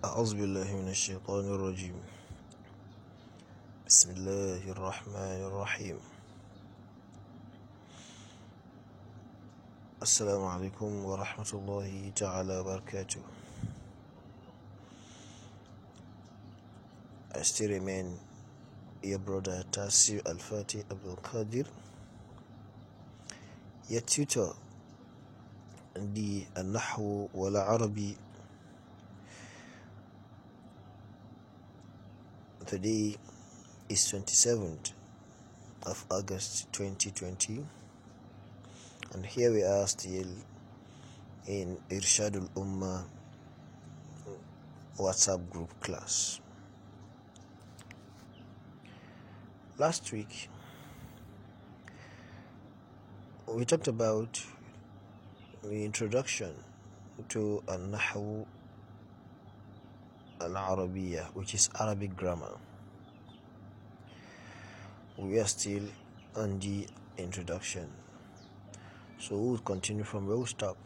أعوذ بالله من الشيطان الرجيم. بسم الله الرحمن الرحيم. السلام عليكم ورحمة الله تعالى وبركاته. I still remain your brother Tasir Al-Fatih Abdul Qadir, your tutor in the Al-Nahwu wal-Arabi. Today is 27th of August 2020, and here we are still in Irshadul Ummah WhatsApp group class. Last week we talked about the introduction to Al-Nahwu Al-Arabiya, which is Arabic grammar. We are still on the introduction, so we'll continue from where we stop.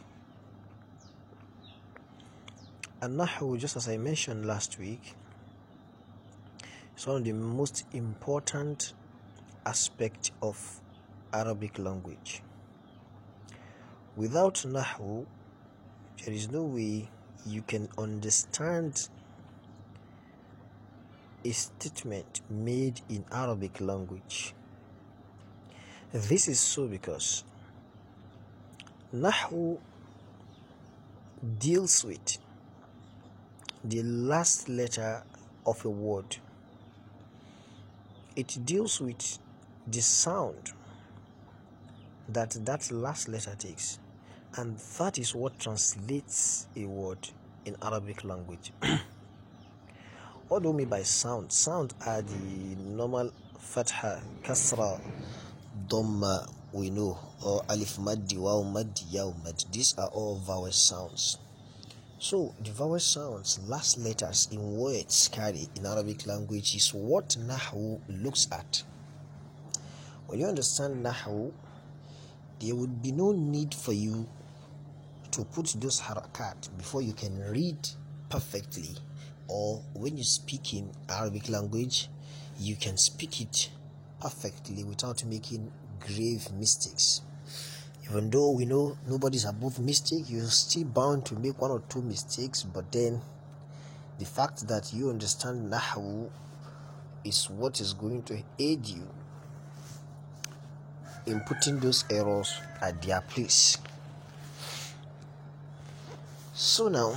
Al-Nahwu, just as I mentioned last week, is one of the most important aspects of Arabic language. Without Nahwu, there is no way you can understand a statement made in Arabic language. This is so because Nahwu deals with the last letter of a word. It deals with the sound that last letter takes, and that is what translates a word in Arabic language. What do we mean by sound? Sound are the normal fatha, kasra, dhamma, we know, or alif maddi, waw maddi, yaw maddi. These are all vowel sounds. So the vowel sounds, last letters in words carry in Arabic language, is what Nahwu looks at. When you understand Nahwu, there would be no need for you to put those harakat before you can read perfectly. Or when you speak in Arabic language, you can speak it perfectly without making grave mistakes. Even though we know nobody's above mistake, you're still bound to make one or two mistakes, but then the fact that you understand Nahwu is what is going to aid you in putting those errors at their place. So now,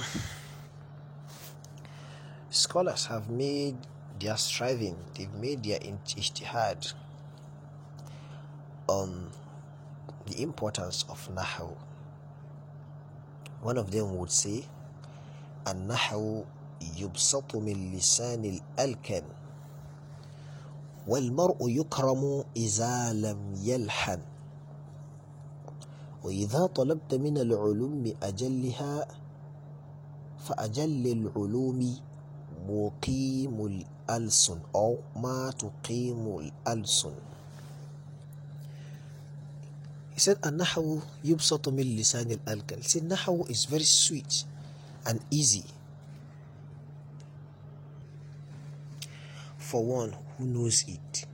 scholars have made their striving, they've made their ijtihad on the importance of Nahwu. One of them would say, An-Nahwu yubsatu min lisan al-alkan wal-mar'u yukramu iza lam yalhan wa idha talabta min al-ulumi ajalliha fa ajalli al-ulumi muqimul alsun or ma tuqimul alsun. He said, An-Nahwu yubsatu min lisan al-alkan. He said, Nahwu is very sweet and easy for one who knows it.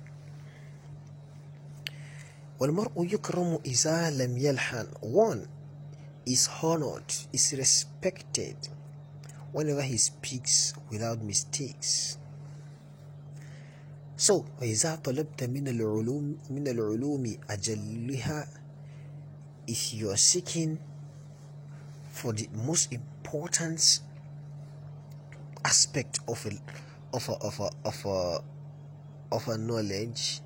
وَالْمَرْءُ يُكْرَمُ إِذَا لَمْ يَلْحَنْ. One is honored, is respected whenever he speaks without mistakes. So, وَإِذَا طَلَبْتَ مِنَ الْعُلُومِ أَجَلِّهَا. If you are seeking for the most important aspect of a knowledge,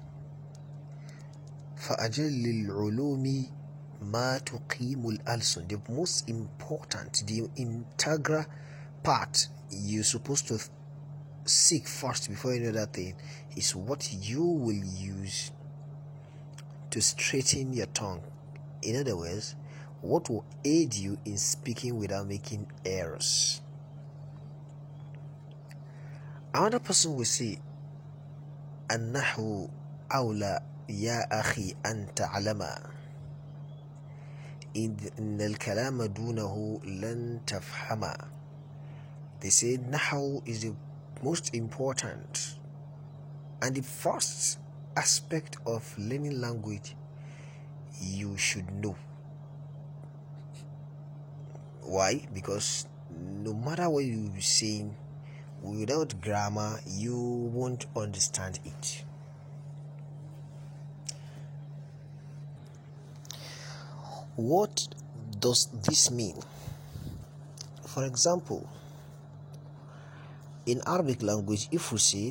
فَأَجَلِّ الْعُلُومِ مَا تُقِيمُ الْأَلْسُنِ. The most important, the integral part you're supposed to seek first before any other thing is what you will use to straighten your tongue. In other words, what will aid you in speaking without making errors. Another person will say, An-Nahwu awla ya akhi an ta'lama إن الكلام دونه لن تفهما They say Nahu is the most important and the first aspect of learning language you should know. Why? Because no matter what you are saying, without grammar, you won't understand it. What does this mean? For example, in Arabic language, if we say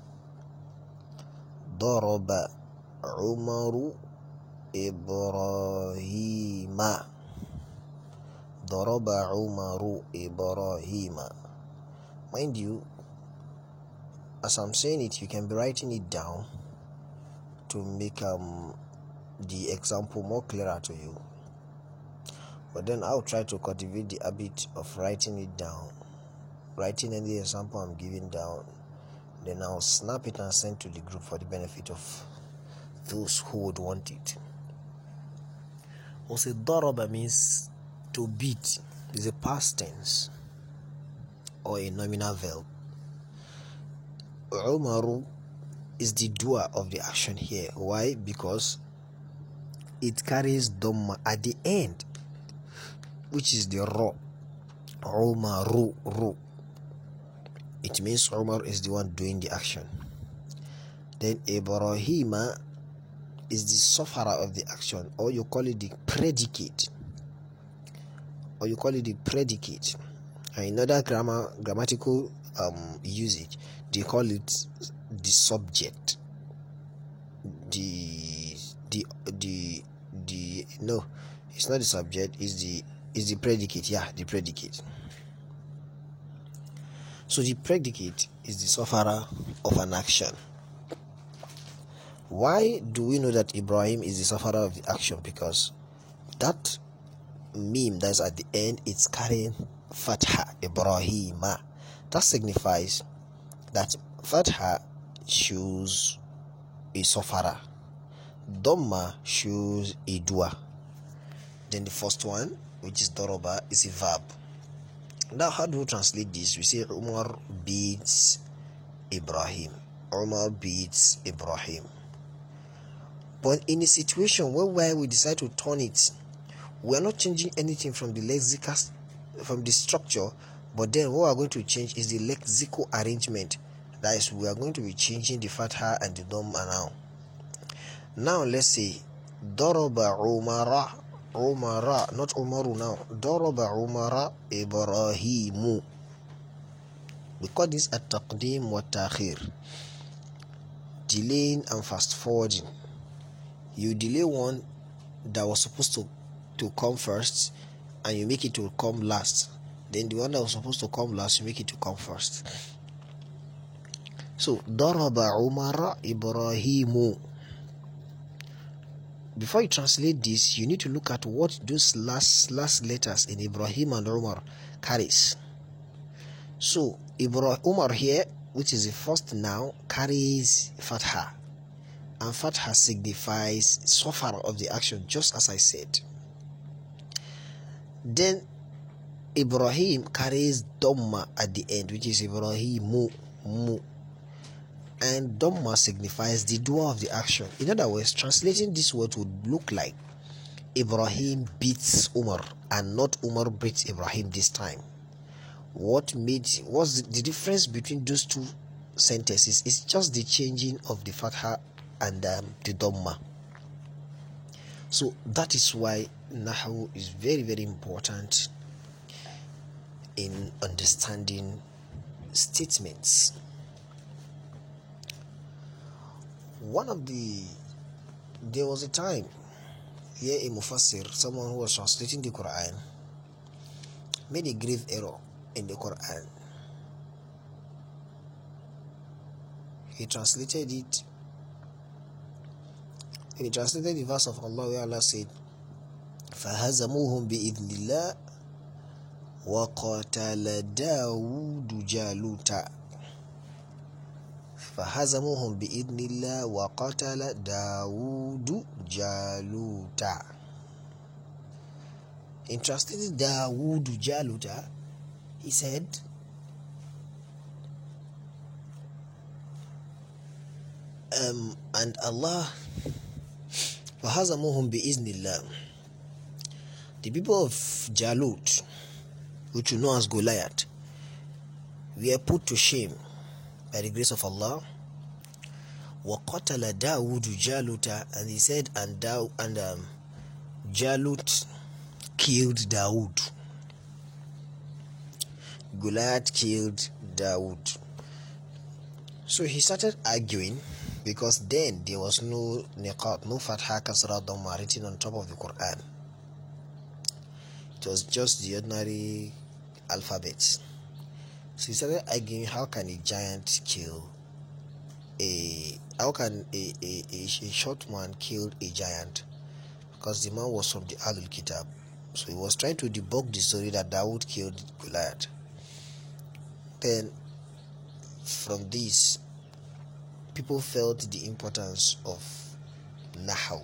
Daraba Umaru Ibrahima, Daraba Umaru Ibrahima. Mind you, as I'm saying it, you can be writing it down to make the example more clearer to you. But then I'll try to cultivate the habit of writing it down, writing any example I'm giving down. Then I'll snap it and send to the group for the benefit of those who would want it. Also, daraba means to beat. It's a past tense or a nominal verb. Umaru is the doer of the action here. Why? Because it carries dhamma at the end, which is the ra. Umaru, ru. It means Umar is the one doing the action. Then Ibrahima is the sufferer of the action, or you call it the predicate. In other grammatical usage, they call it the subject. No, it's not the subject. It's the predicate. Yeah, the predicate. So the predicate is the sufferer of an action. Why do we know that Ibrahim is the sufferer of the action? Because that meme that's at the end, it's carrying Fatha, Ibrahima. That signifies that Fatha shows a sufferer, Dhamma shows a doer. Then the first one, which is Doroba, is a verb. Now, how do we translate this? We say Umar beats Ibrahim. Umar beats Ibrahim. But in a situation where we decide to turn it, we are not changing anything from the lexical, from the structure, but then what we are going to change is the lexical arrangement. That is, we are going to be changing the Fatha and the Dhamma now. Now let's say Daraba Umara, not Umaru now. Daraba Umara Ibrahimu. We call this at-taqdim wa ta'khir, delaying and fast forwarding. You delay one that was supposed to come first, and you make it to come last. Then the one that was supposed to come last, you make it to come first. So Daraba Umara Ibrahimu. Before you translate this, you need to look at what those last letters in Ibrahim and Umar carries. So Umar here, which is the first noun, carries Fatha, and Fatha signifies sufferer of the action, just as I said. Then Ibrahim carries Dhamma at the end, which is Ibrahimu, mu. And Dhamma signifies the doer of the action. In other words, translating this word would look like Ibrahim beats Umar, and not Umar beats Ibrahim this time. What's the difference between those two sentences? It's just the changing of the Fatha and the Dhamma. So that is why Nahu is very, very important in understanding statements. There was a time here a Mufassir, someone who was translating the Quran, made a grave error in the Quran. He translated the verse of Allah where Allah said, فَهَزَمُوهُمْ بِإِذْنِ اللَّهِ وَقَتَلَ دَاوُودُ جَالُوتَ. فَهَزَمُوهُمْ بِإِذْنِ اللَّهِ وَقَتَلَ دَاوُودُ جَالُوتَ. In translating Dawood Jaluta, he said, And Allah وَهَزَمُهُمْ بِإِذْنِ اللَّهِ. The people of Jalut, which you know as Goliath, were put to shame by the grace of Allah. وَقَتَلَ دَاوُدُ جَالُوتَ, and he said, and Jalut killed Dawood. Goliath killed Dawood. So he started arguing, because then there was no niqat, no fatha, kasra, dhamma written on top of the Quran. It was just the ordinary alphabets. So he started arguing, how can a giant kill how can a short man kill a giant? Because the man was from the Ahlul Kitab. So he was trying to debunk the story that Dawood killed Goliath. Then from this, people felt the importance of Nahu.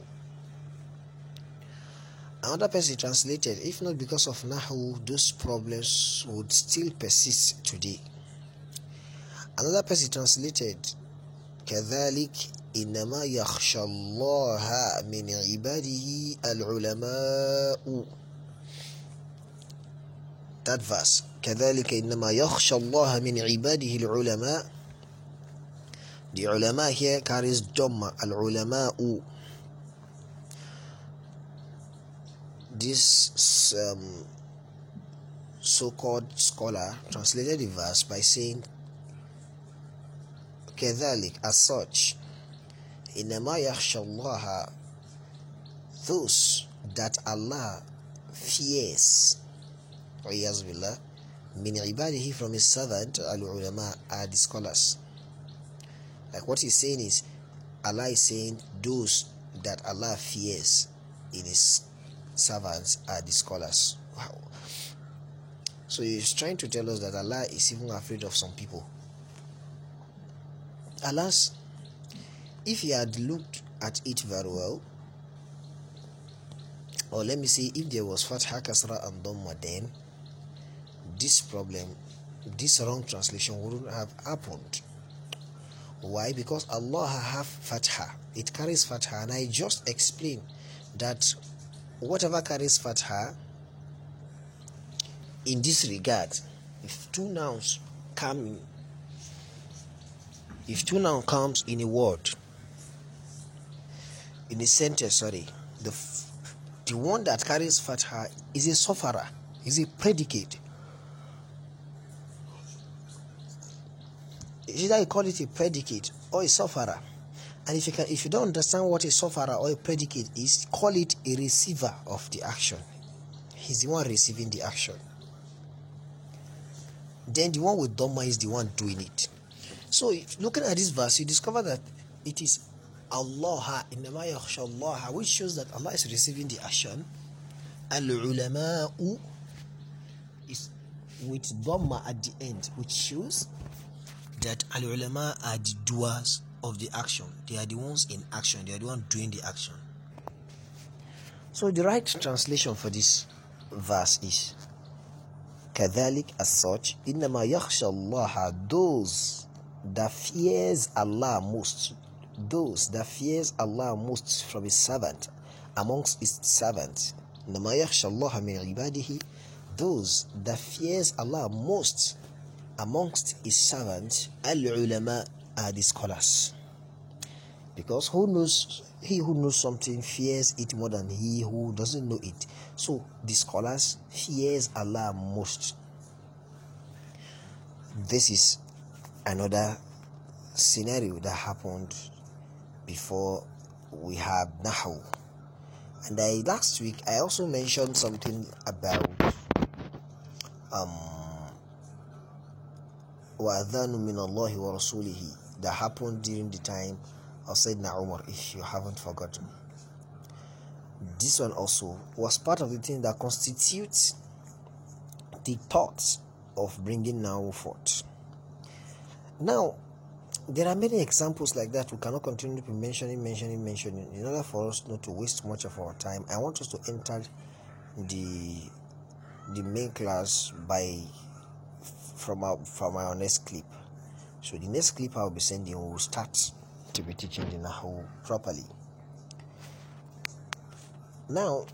Another person translated, if not because of Nahu, those problems would still persist today. Another person translated, كذلك إنما يخشى الله من عباده العلماء. That verse, كذلك إنما يخشى الله من عباده العلماء. The ulama here carries Dhamma, al-ulama'u. This so-called scholar translated the verse by saying, كذلك, as such, إنما يخشى الله, those that Allah fears, وَعِيَاذُ بِاللَّهِ, min ibadihi, from his servant, al-ulama, are the scholars. Like what he's saying is, Allah is saying those that Allah fears in his servants are the scholars. Wow. So he's trying to tell us that Allah is even afraid of some people. Alas, if he had looked at it very well, or let me say, if there was Fatha, Kasra and Dhamma, then this problem, this wrong translation wouldn't have happened. Why? Because Allah have Fatha. It carries Fatha, and I just explained that whatever carries Fatha, in this regard, if two nouns comes in a word, in a sentence, the one that carries Fatha is a sofara, is a predicate. Either you call it a predicate or a sofara. And if you don't understand what a sofara or a predicate is, call it a receiver of the action. He's the one receiving the action. Then the one with Dhamma is the one doing it. So looking at this verse, you discover that it is Allah, innama yakhsha Allah, which shows that Allah is receiving the action. Al-ulama'u is with Dhamma at the end, which shows that al-ulama are the doers of the action. They are the ones in action. They are the ones doing the action. So the right translation for this verse is كذلك, as such, إنما يخشى الله, those that fears Allah most, those that fears Allah most from his servant, amongst his servants. إنما يخشى الله من عباده, those that fears Allah most amongst his servants, al-ulama, are the scholars. Because he who knows something fears it more than he who doesn't know it. So the scholars fears Allah most. This is another scenario that happened before we have Nahu. And last week I also mentioned something about وَأَذَانٌ مِّنَ اللَّهِ وَرَسُولِهِ that happened during the time of Sayyidina Umar, if you haven't forgotten. This one also was part of the thing that constitutes the thoughts of bringing Nahu forth. Now, there are many examples like that. We cannot continue to be mentioning. In order for us not to waste much of our time, I want us to enter the main class from our next clip. So the next clip I'll be sending will start to be teaching the Nahu properly. Now,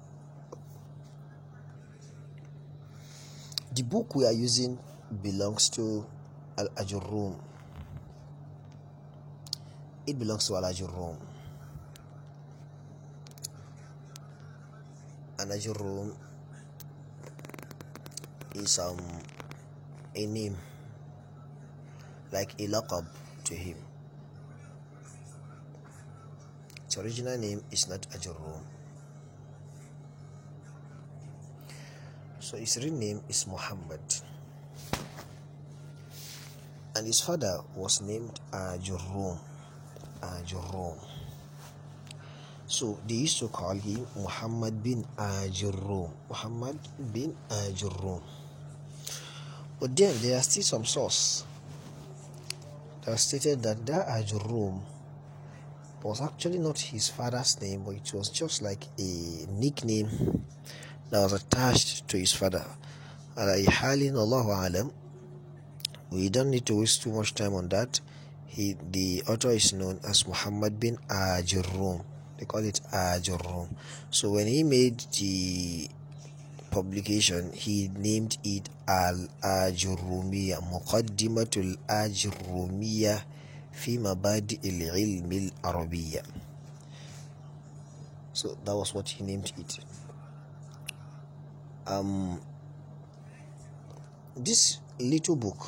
the book we are using belongs to Al-Ajurrum. It belongs to Al-Ajurrum. Al-Ajurrum is a name, like a laqab to him. Its original name is not Ajurrum. So his real name is Muhammad. And his father was named Ajurrum. So they used to call him Muhammad bin Ajurrum. Muhammad bin Ajurrum. But then there are still some source that stated that Ajurrum was actually not his father's name, but it was just like a nickname that was attached to his father. Allahu alam. We don't need to waste too much time on that. The author is known as Muhammad bin Ajurrum. They call it Ajurrum. So when he made the publication, he named it Al-Ajurrumiyya, Muqaddimatul Ajurrumiyya fi Mabadi al-Ilm al-Arabiyya. So that was what he named it. This little book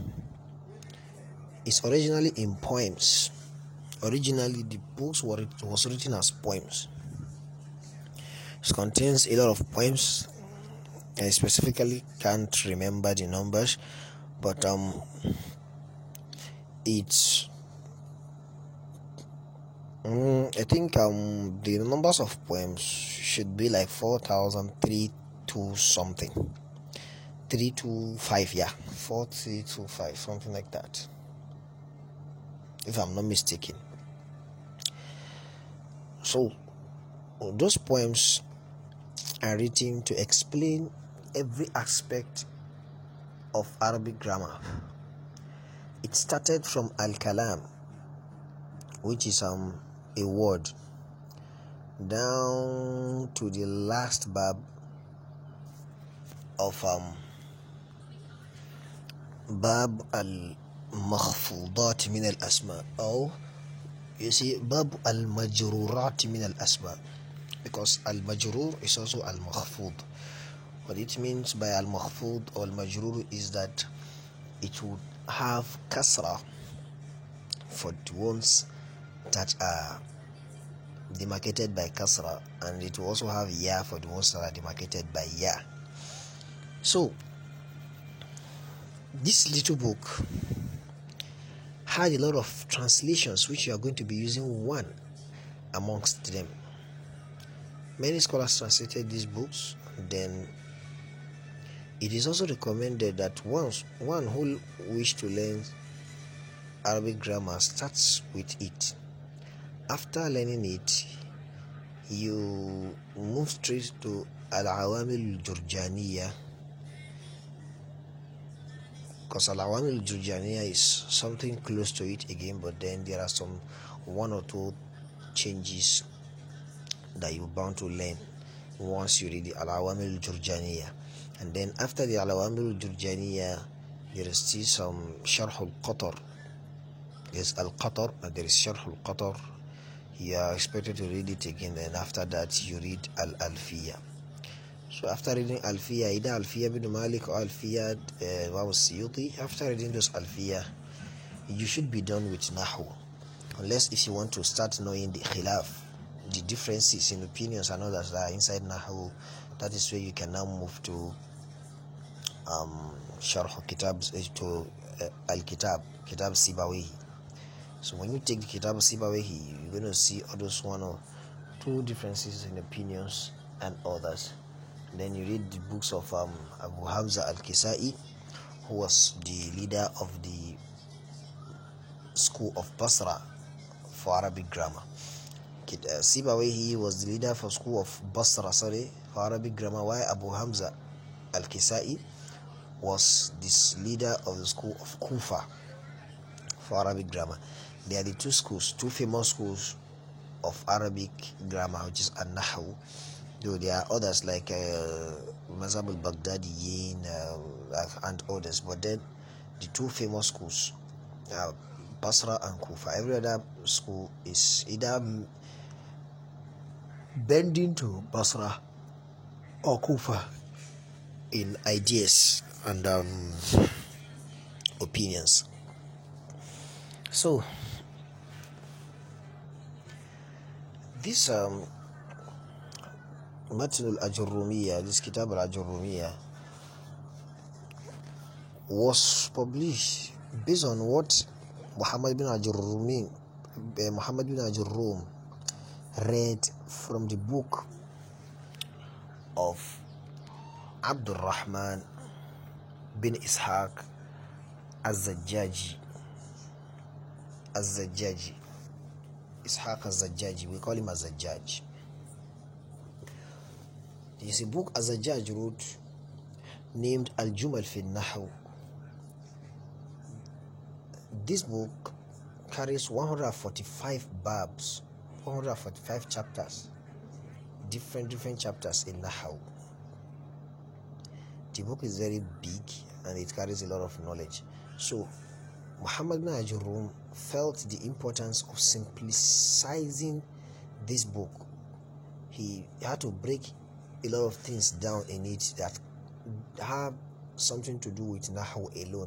is originally in poems. Originally, the book was written as poems. It contains a lot of poems. I specifically can't remember the numbers, but it's I think the numbers of poems should be like 4,032 something, 325, yeah, 4325, something like that, if I'm not mistaken. So those poems are written to explain every aspect of Arabic grammar. It started from al-kalam, which is a word, down to the last bab of bab al-makhfudat min al-asma, or you see bab al-majrurat min al-asma, because al-majrur is also al-makhfud. What it means by al-makhfud or al-majrur is that it would have kasra for the ones that are demarcated by kasra, and it will also have ya for the ones that are demarcated by ya. So this little book had a lot of translations, which you are going to be using one amongst them. Many scholars translated these books. Then it is also recommended that one who wish to learn Arabic grammar starts with it. After learning it, you move straight to Al-Awamil al-Jurjaniyya, because Al-Awamil al-Jurjaniyya is something close to it again, but then there are some one or two changes that you're bound to learn once you read the Al-Awamil al-Jurjaniyya. And then after the Al-Awamil al-Jurjaniyya, there is still some Sharh al-Qatar. There's Al-Qatar and there is Sharh al-Qatar. You are expected to read it again, and after that you read Al-Alfiyya. So after reading Alfiyya, either Alfiyya bin Malik or Alfiyya Imam Suyuti, after reading those Alfiyya, you should be done with Nahu. Unless if you want to start knowing the khilaf, the differences in opinions and others that are inside Nahu, that is where you can now move to Sharh Kitab, to Al-Kitab, Kitab Sibawahi. So when you take the Kitab Sibawahi, you're going to see all those one or two differences in opinions and others. Then you read the books of Abu Hamza al-Kisai, who was the leader of the school of Basra for Arabic grammar. Sibawahi was the leader for school of Basra, for Arabic grammar, while Abu Hamza al-Kisai was this leader of the school of Kufa for Arabic grammar. They are the two famous schools of Arabic grammar, which is An-Nahwu. Though there are others like Mazhab al-Baghdadiyin and others, but then the two famous schools are Basra and Kufa. Every other school is either bending to Basra or Kufa in ideas and opinions. So this Matn al-Ajurrumiyya, this Kitab al-Ajurrumiyya, was published based on what Muhammad bin Ajurrum read from the book of Abdul Rahman bin Ishaq Az-Zajjaji. Ishaq Az-Zajjaji, we call him Az-Zajjaj. There is a book Az-Zajjaj wrote named Al-Jumal fi Nahw. This book carries 145 babs, 145 chapters, different chapters in Nahw. The book is very big and it carries a lot of knowledge. So Muhammad bin Ajurrum felt the importance of simplicizing this book. He had to break a lot of things down in it that have something to do with Nahwu alone.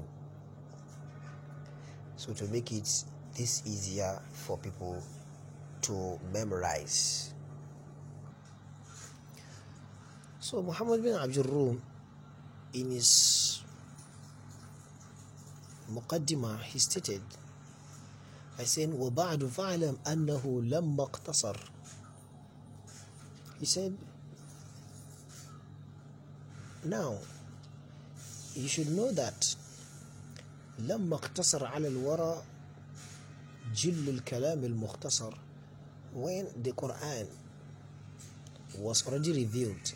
So to make it this easier for people to memorize. So Muhammad bin Ajurrum, in his Muqaddimah, he stated by saying, وَبَعْدُ فَعْلَمْ أَنَّهُ لَمَّا اقْتَصَرْ. He said, now you should know that لما اقتصر على الورى جل الكلام المختصر, when the Quran was already revealed,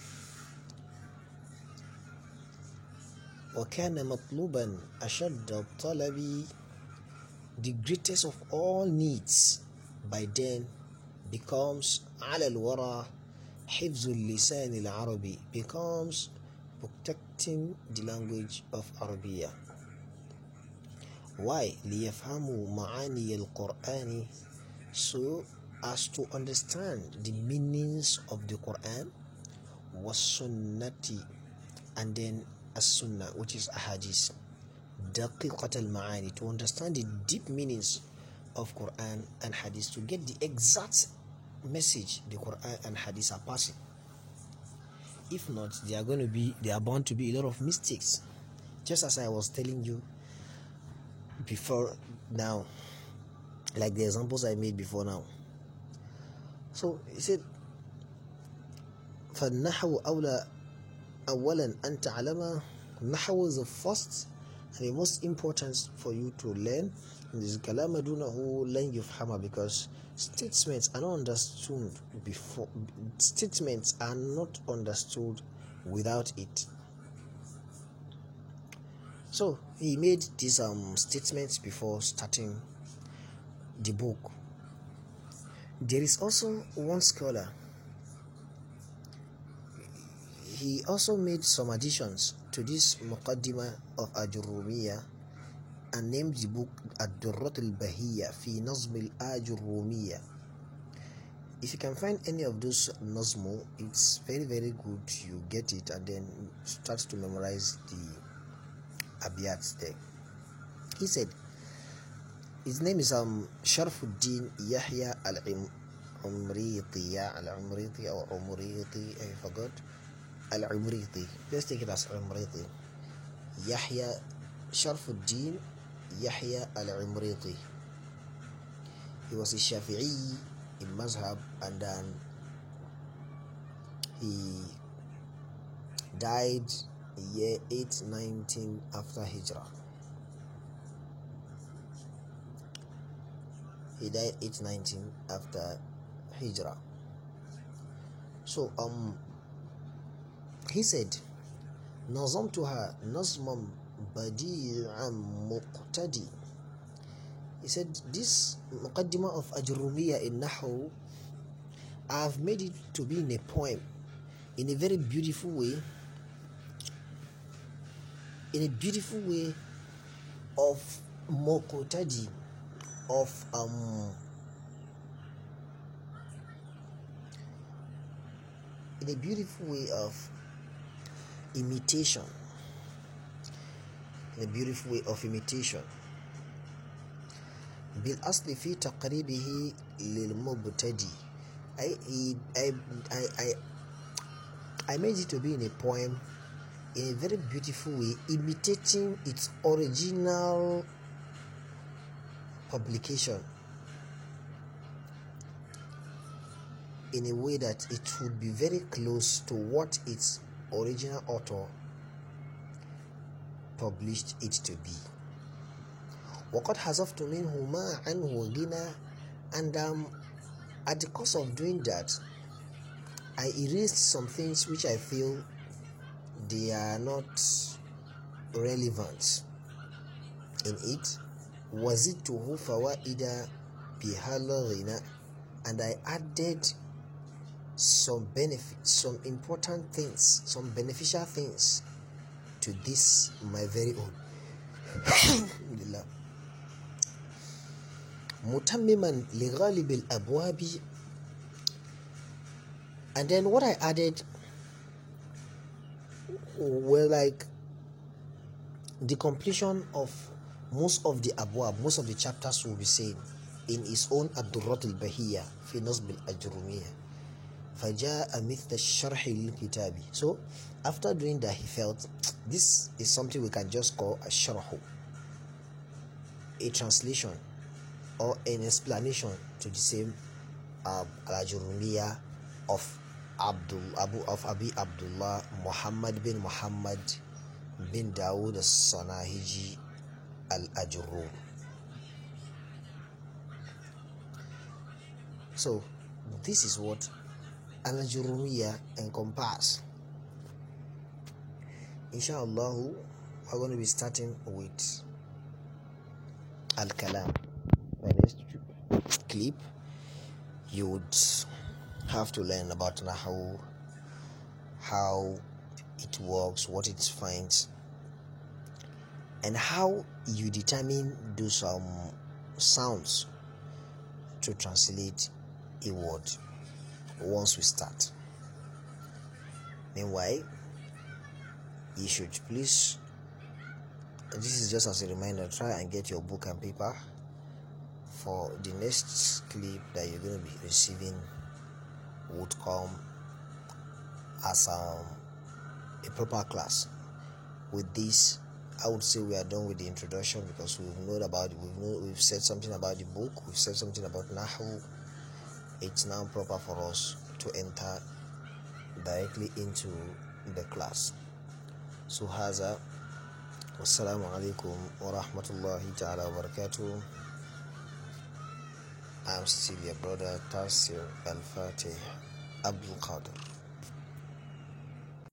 وكان مطلوبا أشد الطلب, the greatest of all needs by then becomes على الورى حفظ اللسان العربي, becomes protecting the language of Arabia. Why? ليفهموا معاني القرآن, so as to understand the meanings of the Quran, والسنة, and then as-sunnah, which is ahadith, دقيقة المعاني, to understand the deep meanings of Quran and hadith, to get the exact message the Quran and hadith are passing. If not, there are bound to be a lot of mistakes, just as I was telling you before now, like the examples I made before now. So he said, فَالنَّحْوُ أولا أن تعلم, Nahwu is the first and the most important for you to learn. This كلام دونه لن يفهم, because statements are not understood without it. So he made these statements before starting the book. There is also one scholar, he also made some additions to this Muqaddimah of Ajurrumiyya and named the book Ad-Durrat al-Bahiyya fi Nazm al-Ajurrumiyya. If you can find any of those Nazmu, it's very good. You get it and then start to memorize the abiyats there. He said, his name is Sharfuddin Yahya al-Umriti, or Umriti, I forgot. Al-Umriti. Let's take it as Umriti. Yahya Sharfuddin Yahya al-Umriti. He was a Shafi'i in Mazhab, and then he died year 819 after Hijrah. He died 819 after Hijrah. So he said, نظمتها نظما بديعا مقتدي He said, this Muqaddimah of Ajurumiyya in Nahu, I have made it to be in a poem, in a very beautiful way, of Mokotadi, of in a beautiful way of imitation, bil asli fi taqribihi lil mubtadi. I made it to be in a poem in a very beautiful way, imitating its original publication in a way that it would be very close to what its original author published it to be. وَقَدْ حَذَفْتُ مِنْهُ مَا عَنْهُ غِنَى, and at the course of doing that, I erased some things which I feel they are not relevant in it. وَزِدْتُهُ فَوَائِدَ بِهَا الْغِنَى, and I added some benefits, some important things, some beneficial things to this my very own. Mutammiman li ghalib al-abwabi, and then what I added were like the completion of most of the abwab, most of the chapters will be saying in his own Ad-Durrat al-Bahiyya fi Nasb al-Ajrumiyya. فَجَاءَ مِثْلَ الشَّرْحِ لِلْكِتَابِ. So after doing that, he felt this is something we can just call a sharh, a translation or an explanation to the same Al-Ajrumiyya of Abi Abdullah Muhammad bin Dawud al-Sanahiji al-Ajurrum. So this is what Al-Ajrumiyya encompasses. Inshallah, we're going to be starting with Al-Kalam. By next clip, you would have to learn about Nahu, how it works, what it finds, and how you determine those sounds to translate a word once we start. Meanwhile, you should please, this is just as a reminder, try and get your book and paper for the next clip that you're going to be receiving would come as a proper class. With this, I would say we are done with the introduction, because we've said something about the book, we've said something about Nahu. It's now proper for us to enter directly into the class. So haza, wassalamu alaikum wa rahmatullahi ta'ala wa barakatuh. I'm still your brother Tasir Al-Fatih Abdul Qadir.